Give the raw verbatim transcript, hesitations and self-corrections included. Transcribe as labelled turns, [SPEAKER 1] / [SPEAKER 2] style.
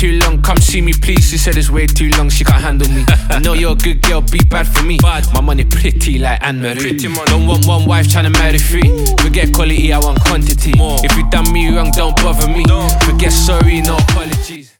[SPEAKER 1] too long. Come see me please, she said it's way too long, she can't handle me. I know you're a good girl, be bad for me. My money pretty like Anne-Marie. Don't want one wife, tryna marry three. Forget quality, I want quantity. If you done me wrong, don't bother me. Forget sorry, no apologies.